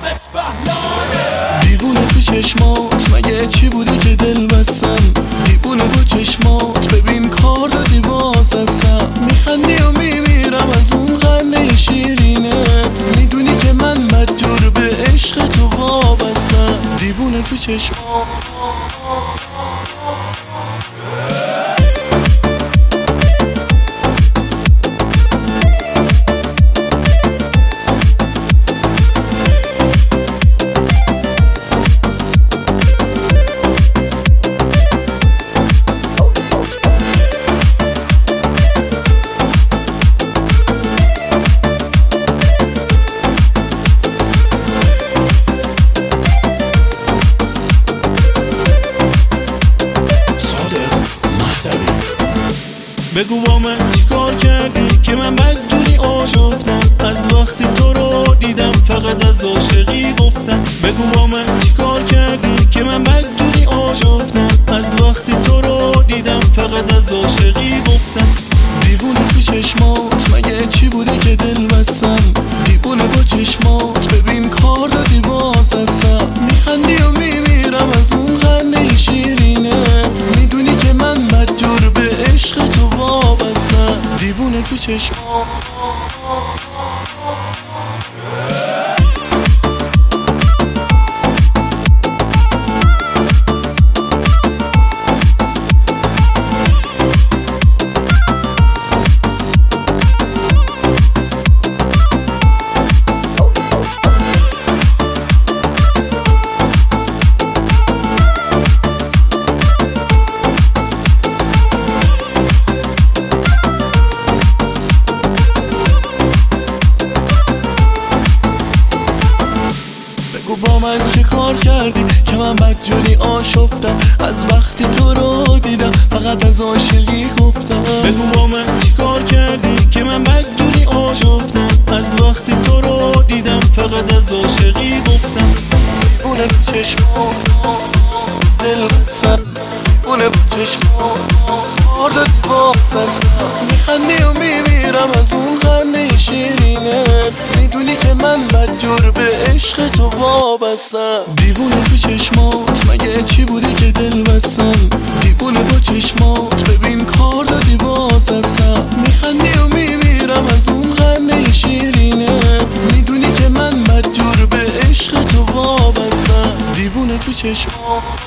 حامد بهلانه. دیوونه تو چشمات مگه چی بوده که دل بستم؟ دیوونه با چشمات ببین کار دادی باز هستم. میخندی و میمیرم از اون خنده شیرینت، میدونی که من مجبور به عشق تو وابستم. دیوونه تو چشمات. بگو با من چی کار کردی که من بدجوری آشفتم؟ از وقتی تو رو دیدم فقط از عاشقی گفتم. بگو با من چی کار کردی که من بدجوری آشفتم؟ از وقتی تو رو دیدم فقط از عاشقی گفتم. دیوونه تو چشمات مگه چی بوده که دل بستم؟ دیوونه با چشمات ببین کار دادی باز هستم. میخندی و میمیرم از اون خنده شیرینت، میدونی که من مجبور به عشق تو وابستم. دیوونه تو چشمات. بگو با من چه کار کردی که من بدجوری آشفتم؟ از وقتی تو رو دیدم فقط از عاشقی گفتم. بگو با من چی کار کردی که من بدجوری آشفتم؟ از وقتی تو رو دیدم فقط از عاشقی گفتم. دیوونه تو چشمات دل بستم، دیوونه با چشمات کار دادی باز هستم. میخندی و میمیرم از اون خنده شیرینت، میدونی که من مجبور به عشق تو وابستم. دیوونه تو چشمات مگه چی بوده که دل بستم؟ دیوونه با چشمات ببین کار دادی باز هستم. میخندی و میمیرم از اون خنده شیرینت، میدونی که من مجبور به عشق تو وابستم. دیوونه تو چشمات.